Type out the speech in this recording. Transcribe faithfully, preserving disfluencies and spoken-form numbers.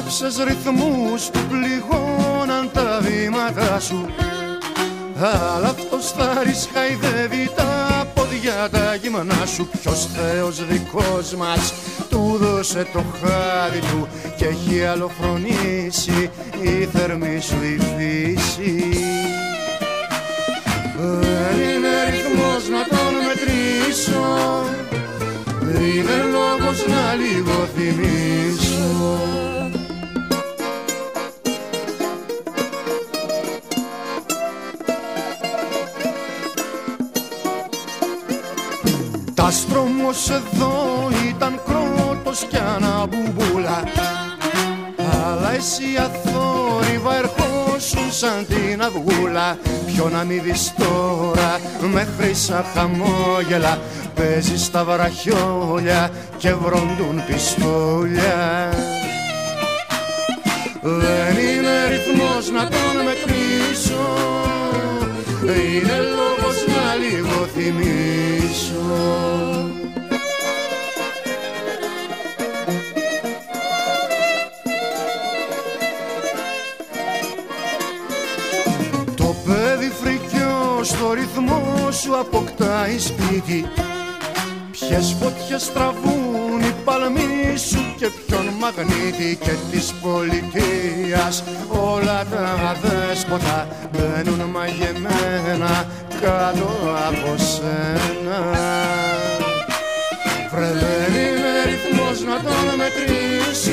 Μάζεψες ρυθμούς που πληγώναν τα βήματα σου, αλλά αυτός θα ρισχαϊδεύει τα πόδια τα γυμνά σου. Ποιος Θεός δικός μας του δώσε το χάδι του και έχει αλλοφρονήσει η θερμή σου η φύση. Δεν είναι ρυθμός να τον μετρήσω, είναι λόγος να λίγο θυμίσω. Τα στρώμος εδώ ήταν κρότος κι αναμπουμπούλα, αλλά εσύ αθόρυβα ερχόσουν σαν την αυγούλα. Ποιο να μη δεις τώρα μέχρι σαν χαμόγελα, παίζεις στα βραχιόλια και βροντούν πιστόλια. Δεν είναι ρυθμός να τον μετρήσω, είναι λόγος να λίγο θυμίσω. Το παιδί φρικιό στο ρυθμό σου αποκτάει σπίτι. Ποιες φωτιές τραβούν οι παλμοί σου και ποιον μαγνήτη, και της πολιτείας όλα τα δέσποτα μπαίνουν μαγεμένα κάτω από σένα. Βρε δεν είναι ρυθμός να τον μετρήσω,